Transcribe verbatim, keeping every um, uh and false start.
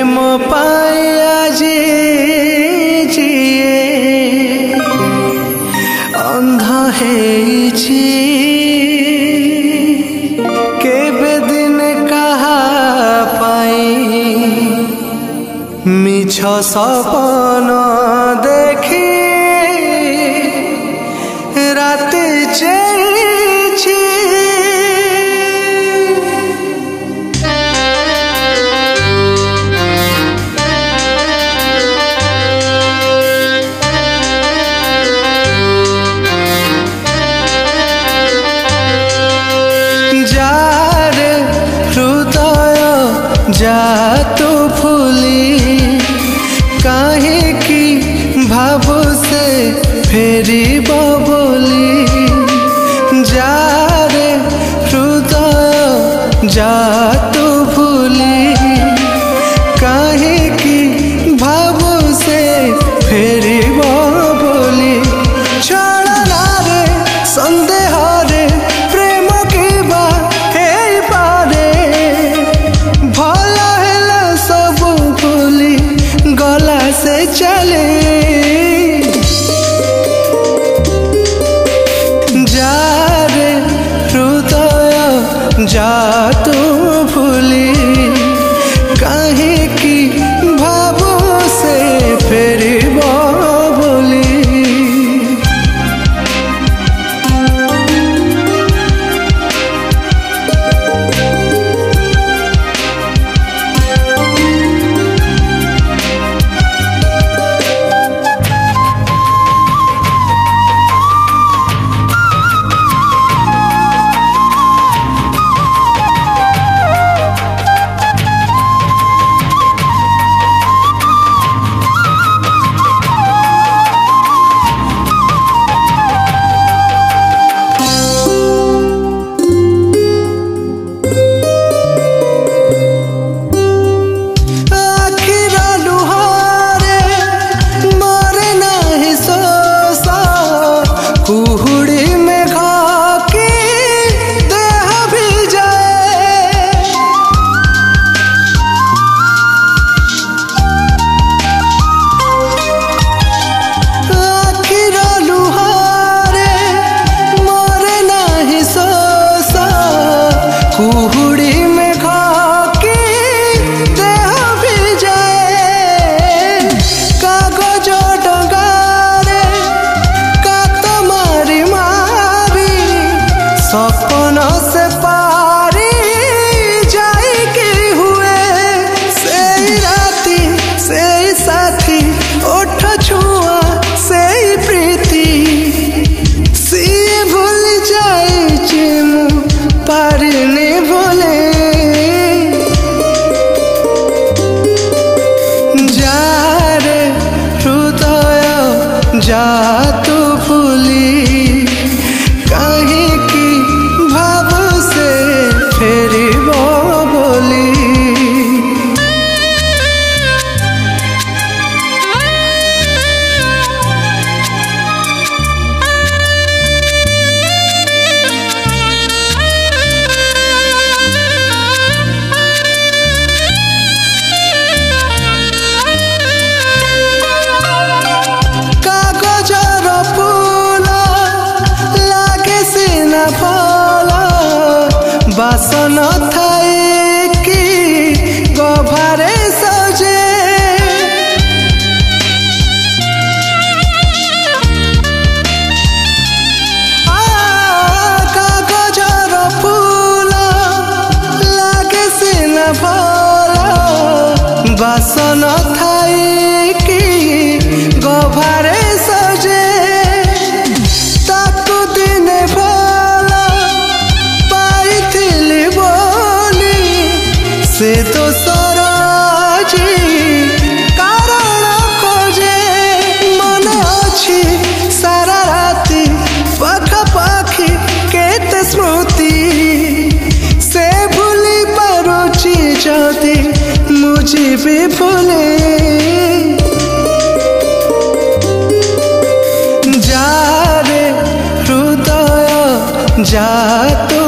प्रेम पाया जे जिए अंध हेछि केबे दिन कहा पाई मिछ सपन देखी रात चेछि जा तो फूली काहे की भावो से फेरी बोली जा रे हृदय जा तो फूली काहे की भावो से फेरी बोली छड़ा रे संदेह रे प्रेम की बा हे पारे गला से चले जा रे हृदय जा तू भूली काहे की भावो से फेरी बोली सपन से पारी जाई के हुए से राती से साथी ओठ छुआ से प्रीति सी भूल जाए चिमु पारी ने भूले जा रे हृदय जा तू भूली फेरी बोली कागजर फूल लागे सिना फल बासन थाए कि गभारे सजे कागजर फूल लागे सिना फल बासन थाए कि गभारे सजे ताकू दिने फल से तो सराजी कारण खोजे मन अच्छी सारा राती पाखापाखी केते स्मृति से भूली पारुची जदि मुझे भी भूले जा रे हृदय जा तू